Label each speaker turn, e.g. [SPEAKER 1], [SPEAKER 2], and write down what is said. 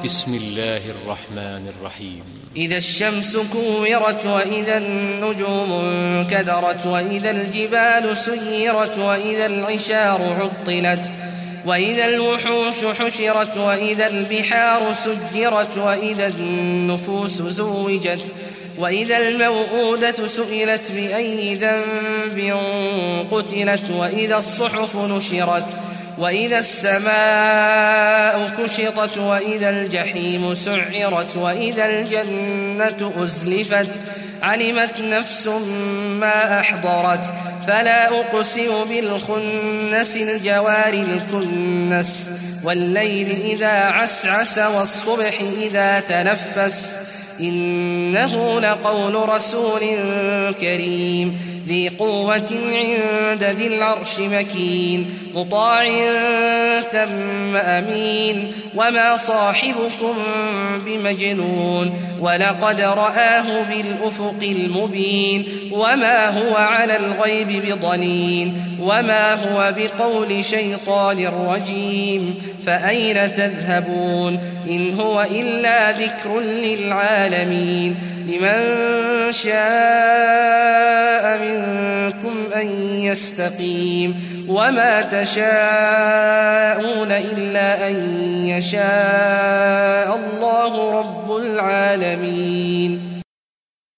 [SPEAKER 1] بسم الله الرحمن الرحيم.
[SPEAKER 2] إذا الشمس كورت وإذا النجوم انكدرت وإذا الجبال سيرت وإذا العشار عطلت وإذا الوحوش حشرت وإذا البحار سجرت وإذا النفوس زوجت وإذا الموءودة سئلت بأي ذنب قتلت وإذا الصحف نشرت وإذا السماء كشطت وإذا الجحيم سعرت وإذا الجنة أزلفت علمت نفس ما أحضرت فلا أقسم بالخنس الجوار الكنس والليل إذا عسعس والصبح إذا تنفس إنه لقول رسول كريم ذي قوة عند ذي العرش مكين مطاع ثم أمين وما صاحبكم بمجنون ولقد رآه بالأفق المبين وما هو على الغيب بضنين وما هو بقول شيطان رجيم فأين تذهبون إن هو إلا ذكر للعالمين لمن شاء منكم أن يستقيم وما تشاءون إلا أن يشاء الله رب العالمين.